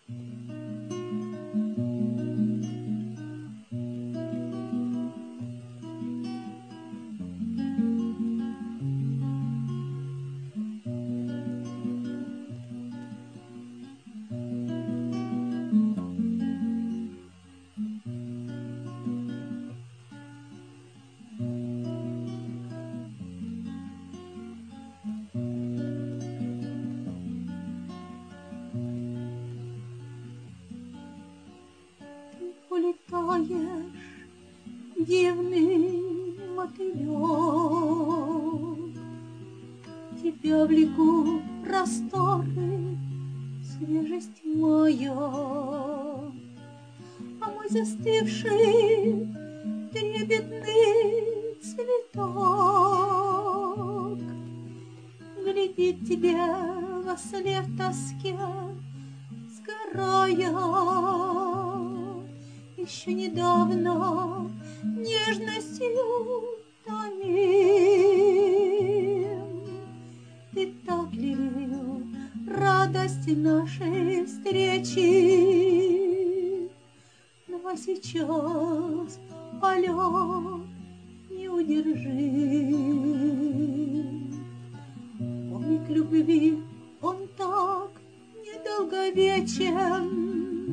Улетаешь, дивный мотылек, тебя влекут просторы, свежесть моя, а мой застывший трепетный цветок глядит тебе вослед в тоске, сгорая. Еще недавно нежностью томим. Ты так лелеял радости нашей встречи, ну а сейчас полет неудержим. Миг любви, он так недолговечен.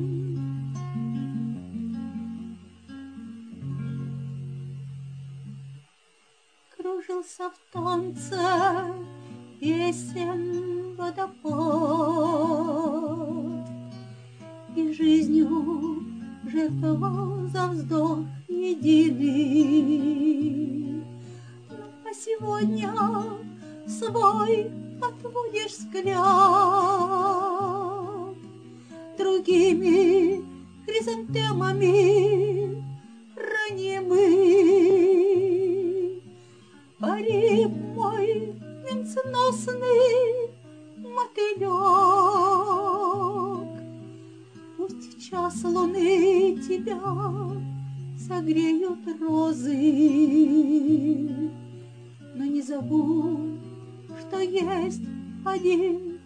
Кружился в танце песен водопад и жизнью жертвовал за вздох единый. А сегодня свой отводишь взгляд, другими хризантемами ранимый. Пари, мой венценосный мотылек, пусть час луны тебя согреют розы, но не забудь, что есть один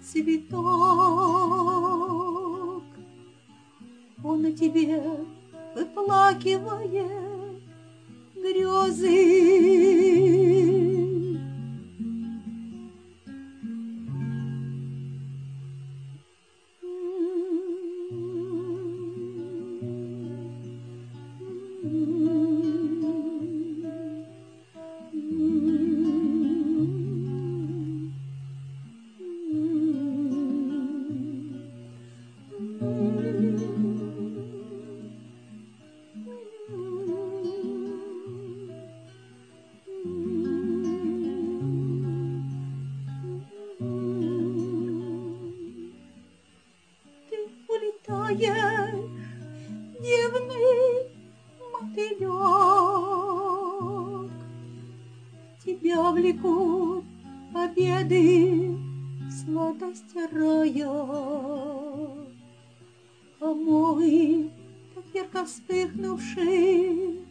цветок. Он о тебе выплакивает грезы. Дивный мотылек, тебя влекут победы, сладость рая, а мой так ярко вспыхнувший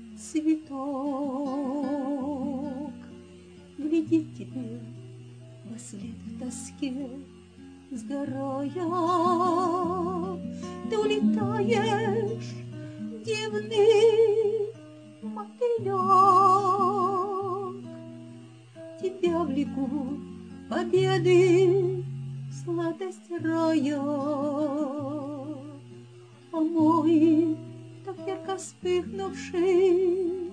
цветок глядит тебе вослед в тоске, сгорая. Ты улетаешь, дивный мотылек, тебя влекут победы, сладость рая, а мой так ярко вспыхнувший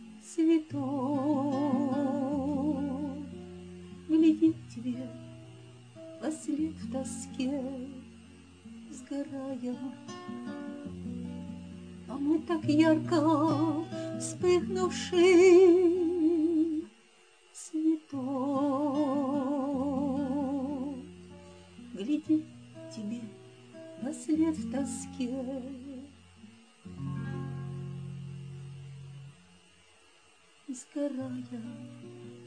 цветок глядит тебе вослед в тоске, сгорая. А мой так ярко вспыхнувший цветок глядит тебе вослед в тоске, сгорая.